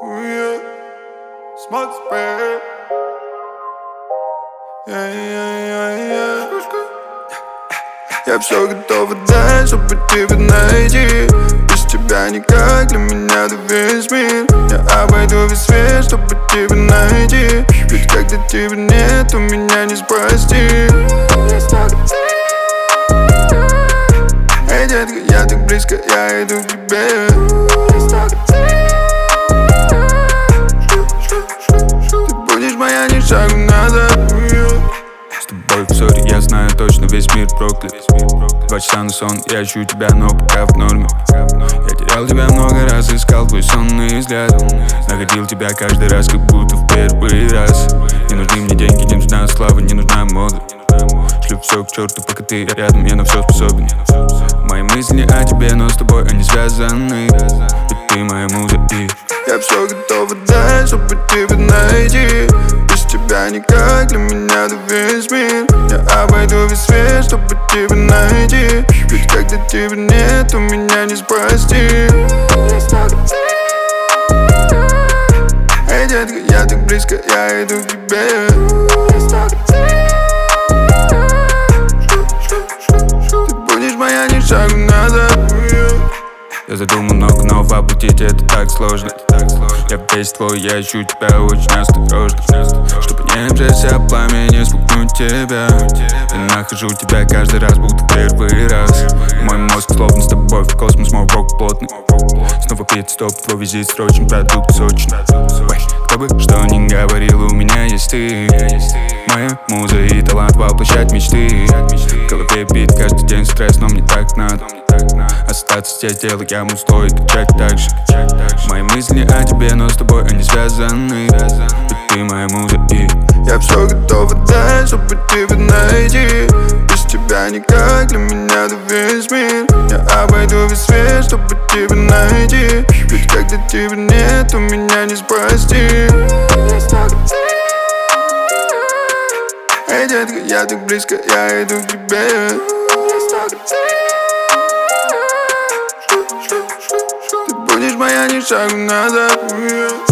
Smoke spray. Я все готов отдать, чтобы тебя найти. Без тебя никак, для меня ты весь мир. Я обойду весь свет, чтобы тебя найти. Ведь когда тебя нет, меня не спасти. Эй, детка, я так близко, я иду к тебе. Ты будешь моя, ни шагу назад. С тобой в ссоре, я знаю точно, весь мир проклят. 2 часа на сон, я ищу тебя, но пока в норме. Я терял тебя много раз, искал твой сонный взгляд. Находил тебя каждый раз, как будто в первый раз. Не нужны мне деньги, не нужна слава, не нужна мода. Шлю все к черту, пока ты рядом, я на все способен. Мои мысли о тебе, но с тобой они связаны. Ведь ты моя муза и я все готов отдать, чтобы тебя найти. Без тебя никак, для меня ты весь мир. Я обойду весь свет, чтобы тебя найти. Ведь когда тебя нет, меня не спасти. Эй, детка, я так близко, я иду к тебе. Ты будешь моя, ни шагу назад. Я задумал много, но воплотить это так сложно. Я весь твой, я ищу тебя очень осторожно. Чтобы не обжечься пламя, не спугнуть тебя. Я нахожу тебя каждый раз, будто первый раз. Мой мозг словно с тобой в космос, мой рок плотный. Снова пит-стоп, твой визит срочен, продукт сочный. Кто бы что ни говорил, у меня есть ты. Моя муза и талант воплощать мечты. В голове бит каждый день стресс, но мне так надо. Остаться здесь, делать яму, стоит качать так же. Мои мысли о тебе, но с тобой они связаны. Ведь ты моя муза и я все готов отдать, чтобы тебя найти. Без тебя никак, для меня ты весь мир. Я обойду весь свет, чтобы тебя найти. Ведь когда тебя нет, меня не спасти. Эй, детка, я так близко, я иду к тебе. Ты будешь моя, ни шагу назад.